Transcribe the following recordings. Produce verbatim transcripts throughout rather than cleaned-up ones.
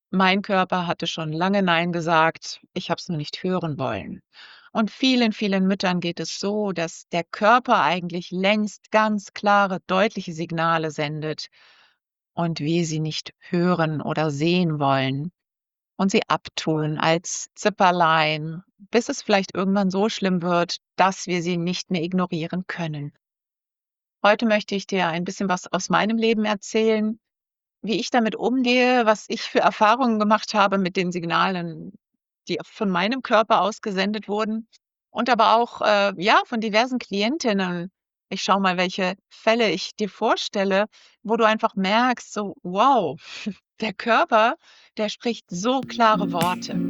Mein Körper hatte schon lange nein gesagt, ich habe es nur nicht hören wollen. Und vielen, vielen Müttern geht es so, dass der Körper eigentlich längst ganz klare, deutliche Signale sendet und wir sie nicht hören oder sehen wollen und sie abtun als Zipperlein, bis es vielleicht irgendwann so schlimm wird, dass wir sie nicht mehr ignorieren können. Heute möchte ich dir ein bisschen was aus meinem Leben erzählen, wie ich damit umgehe, was ich für Erfahrungen gemacht habe mit den Signalen, die von meinem Körper ausgesendet wurden und aber auch, äh, ja, von diversen Klientinnen. Ich schaue mal, welche Fälle ich dir vorstelle, wo du einfach merkst, so: Wow, der Körper, der spricht so klare Worte.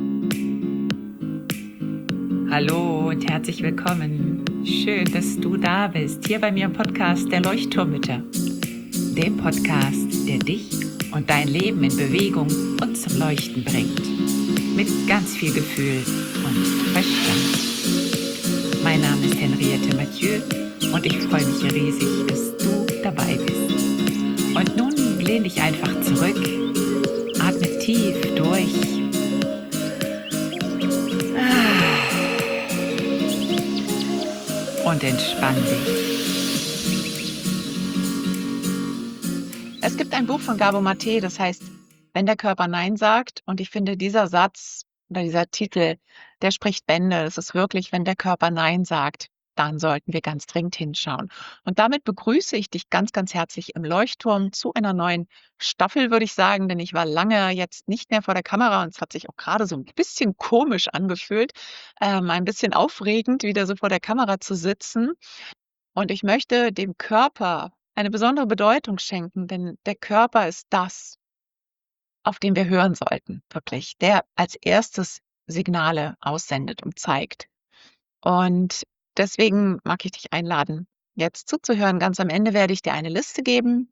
Hallo und herzlich willkommen. Schön, dass du da bist, hier bei mir im Podcast der Leuchtturmmütter. Dem Podcast, der dich und dein Leben in Bewegung und zum Leuchten bringt. Mit ganz viel Gefühl und Verstand. Mein Name ist Henriette Mathieu und ich freue mich riesig, dass du dabei bist. Und nun lehn dich einfach zurück, atme tief durch. Und entspann dich. Es gibt ein Buch von Gabor Maté, das heißt „Wenn der Körper nein sagt", und ich finde, dieser Satz oder dieser Titel, der spricht Bände. Es ist wirklich, wenn der Körper nein sagt, dann sollten wir ganz dringend hinschauen. Und damit begrüße ich dich ganz, ganz herzlich im Leuchtturm zu einer neuen Staffel, würde ich sagen, denn ich war lange jetzt nicht mehr vor der Kamera und es hat sich auch gerade so ein bisschen komisch angefühlt, ähm, ein bisschen aufregend, wieder so vor der Kamera zu sitzen. Und ich möchte dem Körper eine besondere Bedeutung schenken, denn der Körper ist das, auf den wir hören sollten, wirklich, der als erstes Signale aussendet und zeigt. Und deswegen mag ich dich einladen, jetzt zuzuhören. Ganz am Ende werde ich dir eine Liste geben,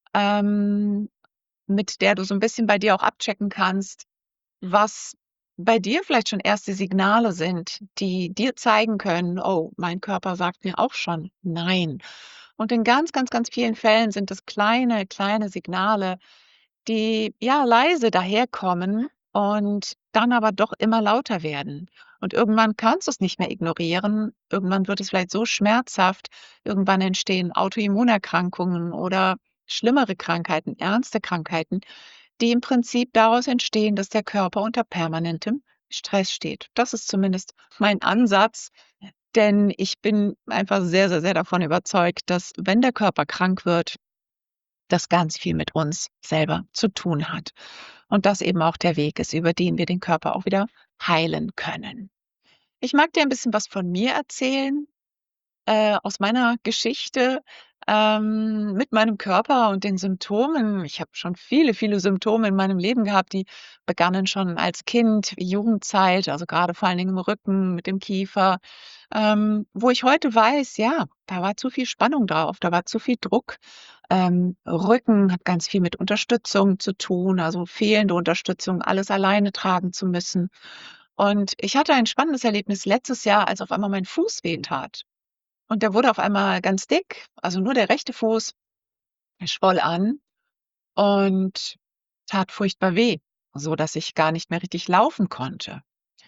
ähm, mit der du so ein bisschen bei dir auch abchecken kannst, was bei dir vielleicht schon erste Signale sind, die dir zeigen können: „Oh, mein Körper sagt mir auch schon nein." Und in ganz, ganz, ganz vielen Fällen sind es kleine, kleine Signale, die, ja, leise daherkommen und dann aber doch immer lauter werden. Und irgendwann kannst du es nicht mehr ignorieren. Irgendwann wird es vielleicht so schmerzhaft. Irgendwann entstehen Autoimmunerkrankungen oder schlimmere Krankheiten, ernste Krankheiten, die im Prinzip daraus entstehen, dass der Körper unter permanentem Stress steht. Das ist zumindest mein Ansatz, denn ich bin einfach sehr, sehr, sehr davon überzeugt, dass, wenn der Körper krank wird, das ganz viel mit uns selber zu tun hat. Und das eben auch der Weg ist, über den wir den Körper auch wieder heilen können. Ich mag dir ein bisschen was von mir erzählen, äh, aus meiner Geschichte, ähm, mit meinem Körper und den Symptomen. Ich habe schon viele, viele Symptome in meinem Leben gehabt, die begannen schon als Kind, Jugendzeit, also gerade vor allen Dingen im Rücken, mit dem Kiefer, ähm, wo ich heute weiß, ja, da war zu viel Spannung drauf, da war zu viel Druck. Ähm, Rücken hat ganz viel mit Unterstützung zu tun, also fehlende Unterstützung, alles alleine tragen zu müssen. Und ich hatte ein spannendes Erlebnis letztes Jahr, als auf einmal mein Fuß wehtat. Und der wurde auf einmal ganz dick, also nur der rechte Fuß, der schwoll an und tat furchtbar weh, so dass ich gar nicht mehr richtig laufen konnte.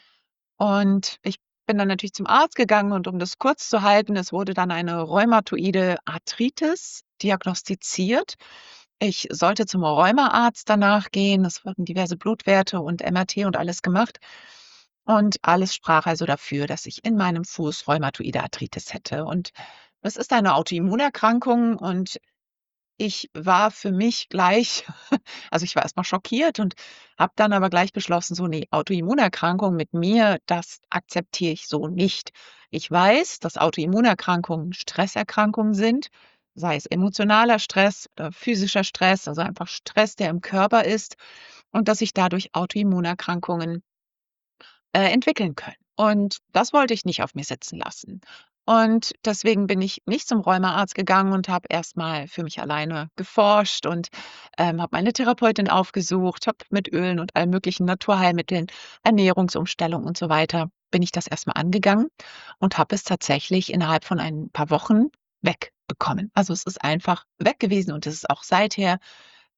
Und ich bin dann natürlich zum Arzt gegangen und, um das kurz zu halten, es wurde dann eine rheumatoide Arthritis diagnostiziert. Ich sollte zum Rheumaarzt danach gehen. Es wurden diverse Blutwerte und M R T und alles gemacht. Und alles sprach also dafür, dass ich in meinem Fuß rheumatoide Arthritis hätte. Und es ist eine Autoimmunerkrankung und ich war für mich gleich, also, ich war erst mal schockiert und habe dann aber gleich beschlossen, so: „Ne, Autoimmunerkrankung mit mir, das akzeptiere ich so nicht." Ich weiß, dass Autoimmunerkrankungen Stresserkrankungen sind, sei es emotionaler Stress oder physischer Stress, also einfach Stress, der im Körper ist, und dass sich dadurch Autoimmunerkrankungen äh, entwickeln können. Und das wollte ich nicht auf mir sitzen lassen. Und deswegen bin ich nicht zum Rheumaarzt gegangen und habe erst mal für mich alleine geforscht und, ähm, habe meine Therapeutin aufgesucht, habe mit Ölen und allen möglichen Naturheilmitteln, Ernährungsumstellung und so weiter, bin ich das erst mal angegangen und habe es tatsächlich innerhalb von ein paar Wochen wegbekommen. Also, es ist einfach weg gewesen und es ist auch seither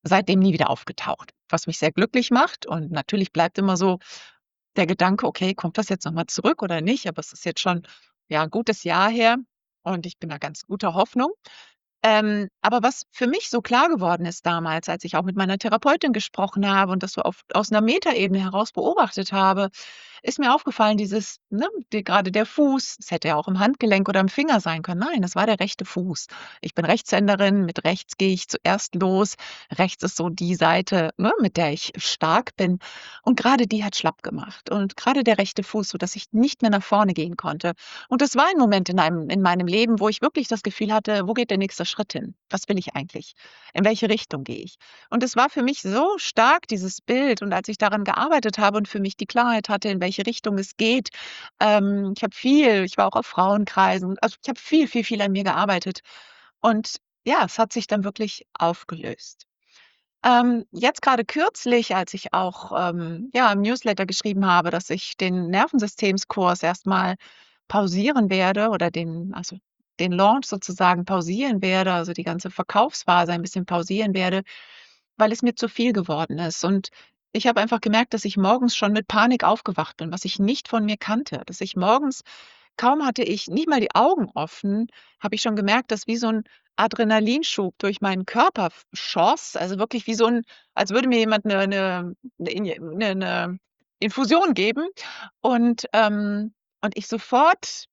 seitdem nie wieder aufgetaucht, was mich sehr glücklich macht. Und natürlich bleibt immer so der Gedanke: „Okay, kommt das jetzt noch mal zurück oder nicht?“ Aber es ist jetzt schon, ja, 'n gutes Jahr her und ich bin da ganz guter Hoffnung. Ähm, aber was für mich so klar geworden ist damals, als ich auch mit meiner Therapeutin gesprochen habe und das so auf aus 'ner Metaebene heraus beobachtet habe, ist mir aufgefallen, dieses, ne, de grade der Fuß, es hätte ja auch im Handgelenk oder im Finger sein können. Nein, es war der rechte Fuß. Ich bin Rechtshänderin, mit rechts gehe ich zuerst los. Rechts ist so die Seite, ne, mit der ich stark bin. Und grade die hat schlapp gemacht und grade der rechte Fuß, sodass ich nicht mehr nach vorne gehen konnte. Und das war ein Moment in einem in meinem Leben, wo ich wirklich das Gefühl hatte: „Wo geht der nächste Schritt hin? Was will ich eigentlich? In welche Richtung gehe ich?“ Und es war für mich so stark, dieses Bild. Und als ich daran gearbeitet habe und für mich die Klarheit hatte, in welche Richtung es geht, ähm, ich habe viel ich war auch auf Frauenkreisen. Also, ich habe viel, viel, viel an mir gearbeitet. Und ja, es hat sich dann wirklich aufgelöst. Ähm, jetzt grade kürzlich, als ich auch, ähm, ja, im Newsletter geschrieben habe, dass ich den Nervensystemskurs erst mal pausieren werde oder den also, den Launch sozusagen pausieren werde, also, die ganze Verkaufsphase ein bisschen pausieren werde, weil es mir zu viel geworden ist. Und ich habe einfach gemerkt, dass ich morgens schon mit Panik aufgewacht bin, was ich nicht von mir kannte. Dass ich morgens kaum hatte ich nicht mal die Augen offen, habe ich schon gemerkt, dass wie so 'n Adrenalinschub durch meinen Körper f schoss, also, wirklich wie so 'n als würde mir jemand 'ne 'ne 'ne Inje 'ne 'ne Infusion geben und, ähm und ich sofort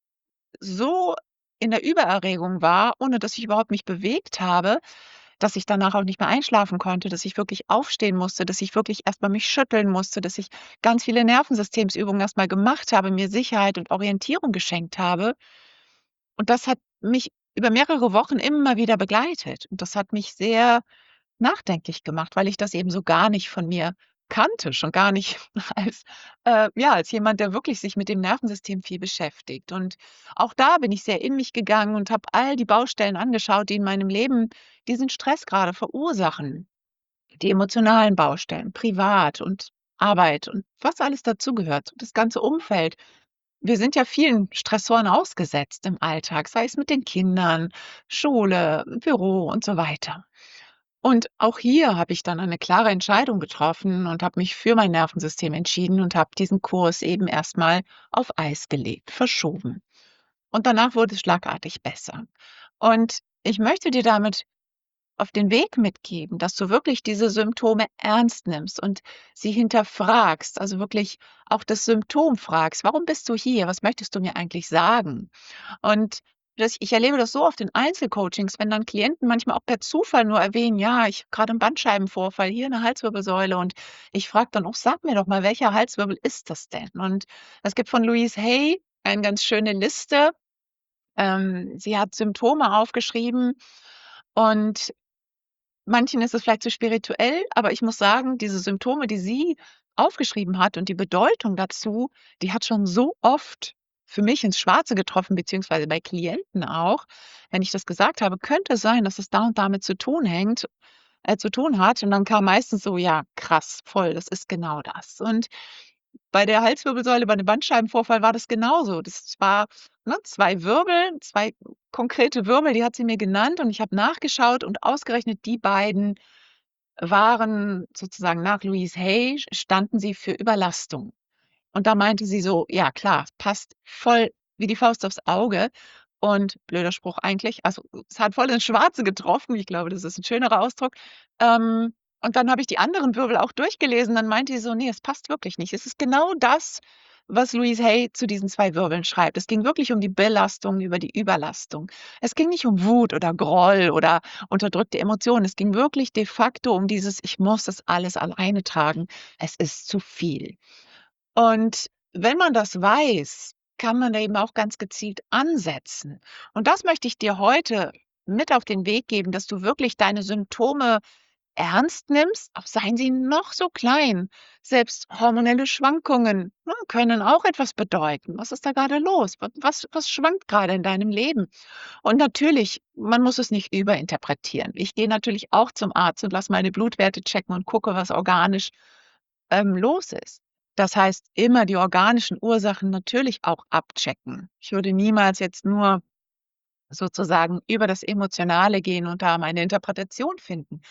so in der Übererregung war, ohne dass ich überhaupt mich bewegt habe, dass ich danach auch nicht mehr einschlafen konnte, dass ich wirklich aufstehen musste, dass ich wirklich erst mal mich schütteln musste, dass ich ganz viele Nervensystemsübungen erst mal gemacht habe, mir Sicherheit und Orientierung geschenkt habe. Und das hat mich über mehrere Wochen immer wieder begleitet. Und das hat mich sehr nachdenklich gemacht, weil ich das eben so gar nicht von mir kannte, schon gar nicht als äh, ja, als jemand, der wirklich sich mit dem Nervensystem viel beschäftigt. Und auch da bin ich sehr in mich gegangen und habe all die Baustellen angeschaut, die in meinem Leben diesen Stress grade verursachen. Die emotionalen Baustellen, privat und Arbeit und was alles dazugehört, das ganze Umfeld. Wir sind ja vielen Stressoren ausgesetzt im Alltag, sei es mit den Kindern, Schule, Büro und so weiter. Und auch hier habe ich dann eine klare Entscheidung getroffen und habe mich für mein Nervensystem entschieden und habe diesen Kurs eben erst mal auf Eis gelegt, verschoben. Und danach wurde es schlagartig besser. Und ich möchte dir damit auf den Weg mitgeben, dass du wirklich diese Symptome ernst nimmst und sie hinterfragst, also, wirklich auch das Symptom fragst: „Warum bist du hier? Was möchtest du mir eigentlich sagen?“ Und das ich erlebe das so oft in Einzelcoachings, wenn dann Klienten manchmal auch per Zufall nur erwähnen: „Ja, ich habe grade 'n Bandscheibenvorfall hier in der Halswirbelsäule.“ Und ich frage dann auch: „Sag mir doch mal, welcher Halswirbel ist das denn?“ Und es gibt von Louise Hay eine ganz schöne Liste. Ähm, sie hat Symptome aufgeschrieben und manchen ist es vielleicht zu spirituell, aber ich muss sagen, diese Symptome, die sie aufgeschrieben hat und die Bedeutung dazu, die hat schon so oft für mich ins Schwarze getroffen, beziehungsweise bei Klienten auch. Wenn ich das gesagt habe: „Könnte sein, dass es da und damit zu tun hängt äh, zu tun hat.“ Und dann kam meistens so: „Ja, krass, voll, das ist genau das.“ Und bei der Halswirbelsäule, bei dem Bandscheibenvorfall war das genauso. Das war, ne, zwei Wirbel, zwei konkrete Wirbel, die hat sie mir genannt und ich habe nachgeschaut und ausgerechnet die beiden waren sozusagen nach Louise Hay standen sie für Überlastung. Und da meinte sie so: „Ja klar, passt voll wie die Faust aufs Auge.“ Und blöder Spruch eigentlich, also, es hat voll ins Schwarze getroffen. Ich glaube, das ist 'n schönerer Ausdruck. Ähm, und dann habe ich die anderen Wirbel auch durchgelesen, dann meinte sie so: „Ne, es passt wirklich nicht.“ Es ist genau das, was Louise Hay zu diesen zwei Wirbeln schreibt. Es ging wirklich um die Belastung über die Überlastung. Es ging nicht um Wut oder Groll oder unterdrückte Emotionen. Es ging wirklich de facto um dieses: „Ich muss das alles alleine tragen. Es ist zu viel.“ Und wenn man das weiß, kann man da eben auch ganz gezielt ansetzen. Und das möchte ich dir heute mit auf den Weg geben, dass du wirklich deine Symptome ernst nimmst, auch seien sie noch so klein. Selbst hormonelle Schwankungen, ne, können auch etwas bedeuten. Was ist da grade los? W was was schwankt grade in deinem Leben? Und natürlich, man muss es nicht überinterpretieren. Ich gehe natürlich auch zum Arzt und lasse meine Blutwerte checken und gucke, was organisch, ähm, los ist. Das heißt, immer die organischen Ursachen natürlich auch abchecken. Ich würde niemals jetzt nur sozusagen über das Emotionale gehen und da meine Interpretation finden.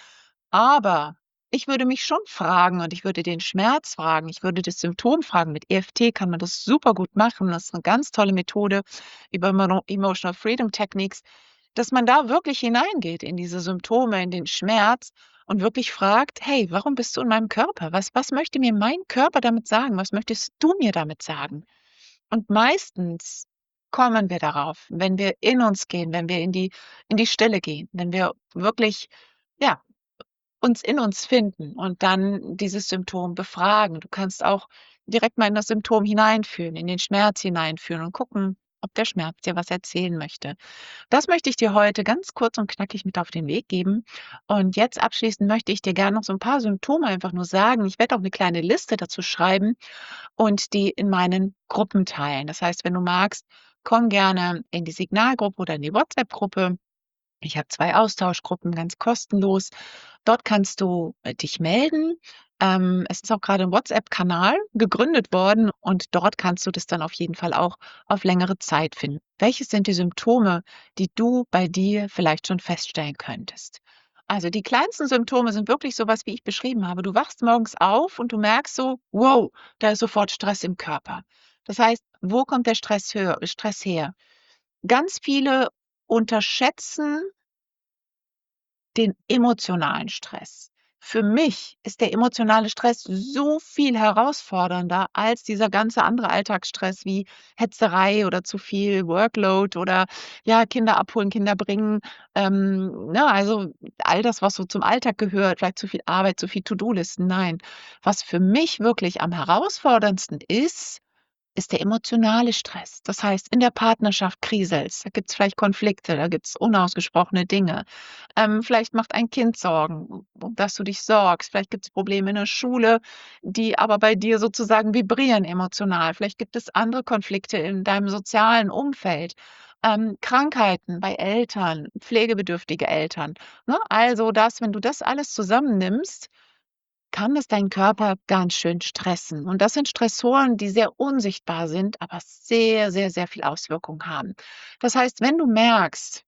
Aber ich würde mich schon fragen und ich würde den Schmerz fragen, ich würde das Symptom fragen. Mit E F T kann man das super gut machen. Das ist eine ganz tolle Methode über Emo Emotional Freedom Techniques, dass man da wirklich hineingeht in diese Symptome, in den Schmerz und wirklich fragt: „Hey, warum bist du in meinem Körper? Was was möchte mir mein Körper damit sagen? Was möchtest du mir damit sagen?“ Und meistens kommen wir darauf, wenn wir in uns gehen, wenn wir in die in die Stille gehen, wenn wir wirklich, ja, uns in uns finden und dann dieses Symptom befragen. Du kannst auch direkt mal in das Symptom hineinfühlen, in den Schmerz hineinfühlen und gucken, ob der Schmerz dir was erzählen möchte. Das möchte ich dir heute ganz kurz und knackig mit auf den Weg geben. Und jetzt abschließend möchte ich dir gerne noch so ein paar Symptome einfach nur sagen. Ich werde auch eine kleine Liste dazu schreiben und die in meinen Gruppen teilen. Das heißt, wenn du magst, komm gerne in die Signalgruppe oder in die WhatsApp-Gruppe. Ich habe zwei Austauschgruppen, ganz kostenlos. Dort kannst du, äh, dich melden. Ähm, es ist auch gerade ein WhatsApp-Kanal gegründet worden und dort kannst du das dann auf jeden Fall auch auf längere Zeit finden. Welches sind die Symptome, die du bei dir vielleicht schon feststellen könntest? Also, die kleinsten Symptome sind wirklich so was, wie ich beschrieben habe. Du wachst morgens auf und du merkst so: „Wow, da ist sofort Stress im Körper.“ Das heißt, wo kommt der Stress hö Stress her? Ganz viele unterschätzen den emotionalen Stress. Für mich ist der emotionale Stress so viel herausfordernder als dieser ganze andere Alltagsstress wie Hetzerei oder zu viel Workload oder, ja, Kinder abholen, Kinder bringen, ähm, ne, also all das, was so zum Alltag gehört, vielleicht zu viel Arbeit, zu viel To-do-Listen. Nein, was für mich wirklich am herausforderndsten ist, ist der emotionale Stress. Das heißt, in der Partnerschaft kriselt's, da gibt's vielleicht Konflikte, da gibt's unausgesprochene Dinge. Ähm, vielleicht macht ein Kind Sorgen, um das du dich sorgst. Vielleicht gibt's Probleme in der Schule, die aber bei dir sozusagen vibrieren emotional. Vielleicht gibt es andere Konflikte in deinem sozialen Umfeld, ähm, Krankheiten bei Eltern, pflegebedürftige Eltern, ne? Also das, wenn du das alles zusammennimmst, kann es deinen Körper ganz schön stressen. Und das sind Stressoren, die sehr unsichtbar sind, aber sehr, sehr, sehr viel Auswirkung haben. Das heißt, wenn du merkst,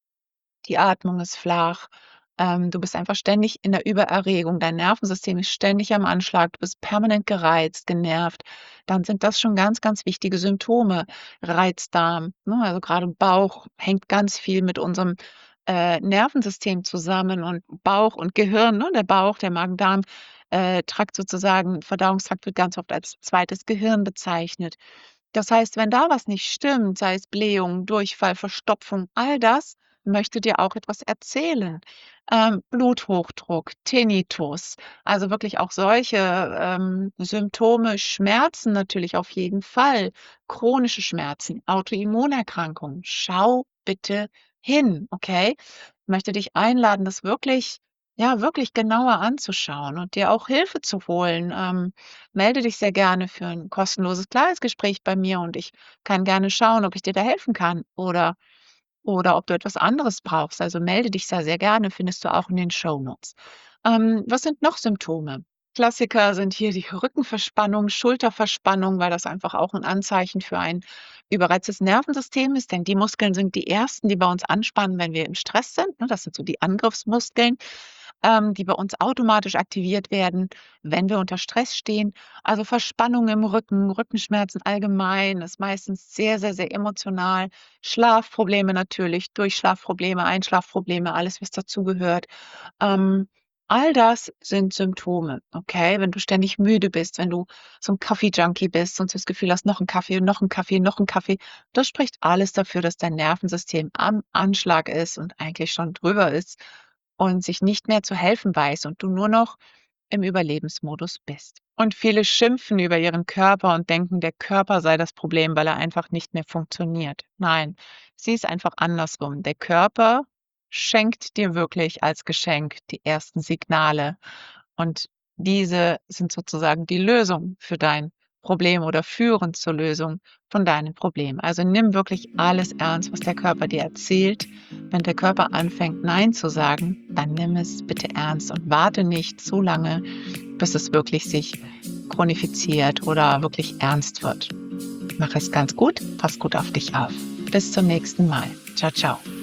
die Atmung ist flach, ähm, du bist einfach ständig in der Übererregung, dein Nervensystem ist ständig am Anschlag, du bist permanent gereizt, genervt, dann sind das schon ganz, ganz wichtige Symptome. Reizdarm, ne, also gerade Bauch hängt ganz viel mit unserem äh, Nervensystem zusammen und Bauch und Gehirn, ne? Der Bauch, der Magen-Darm äh, Trakt sozusagen, Verdauungstrakt wird ganz oft als zweites Gehirn bezeichnet. Das heißt, wenn da was nicht stimmt, sei es Blähung, Durchfall, Verstopfung, all das möchte dir auch etwas erzählen. Ähm, Bluthochdruck, Tinnitus, also wirklich auch solche ähm, Symptome, Schmerzen natürlich auf jeden Fall, chronische Schmerzen, Autoimmunerkrankungen. Schau bitte hin, okay? Ich möchte dich einladen, das wirklich, ja, wirklich genauer anzuschauen und dir auch Hilfe zu holen. Ähm, melde dich sehr gerne für ein kostenloses Gespräch bei mir und ich kann gerne schauen, ob ich dir da helfen kann oder oder ob du etwas anderes brauchst. Also melde dich da sehr gerne, findest du auch in den Shownotes. Ähm, was sind noch Symptome? Klassiker sind hier die Rückenverspannung, Schulterverspannung, weil das einfach auch ein Anzeichen für ein überreiztes Nervensystem ist, denn die Muskeln sind die ersten, die bei uns anspannen, wenn wir im Stress sind, ne? Das sind so die Angriffsmuskeln, ähm, die bei uns automatisch aktiviert werden, wenn wir unter Stress stehen. Also Verspannung im Rücken, Rückenschmerzen allgemein ist meistens sehr, sehr, sehr emotional. Schlafprobleme natürlich, Durchschlafprobleme, Einschlafprobleme, alles, was dazugehört. Ähm, all das sind Symptome, okay? Wenn du ständig müde bist, wenn du so 'n Kaffee-Junkie bist und das Gefühl hast, noch 'n Kaffee, noch 'n Kaffee, noch 'n Kaffee, das spricht alles dafür, dass dein Nervensystem am Anschlag ist und eigentlich schon drüber ist und sich nicht mehr zu helfen weiß und du nur noch im Überlebensmodus bist. Und viele schimpfen über ihren Körper und denken, der Körper sei das Problem, weil er einfach nicht mehr funktioniert. Nein, sieh es einfach andersrum. Der Körper schenkt dir wirklich als Geschenk die ersten Signale und diese sind sozusagen die Lösung für dein Problem oder führen zur Lösung von deinem Problem. Also nimm wirklich alles ernst, was der Körper dir erzählt. Wenn der Körper anfängt, Nein zu sagen, dann nimm es bitte ernst und warte nicht so lange, bis es wirklich sich chronifiziert oder wirklich ernst wird. Mach es ganz gut, pass gut auf dich auf. Bis zum nächsten Mal. Ciao, ciao.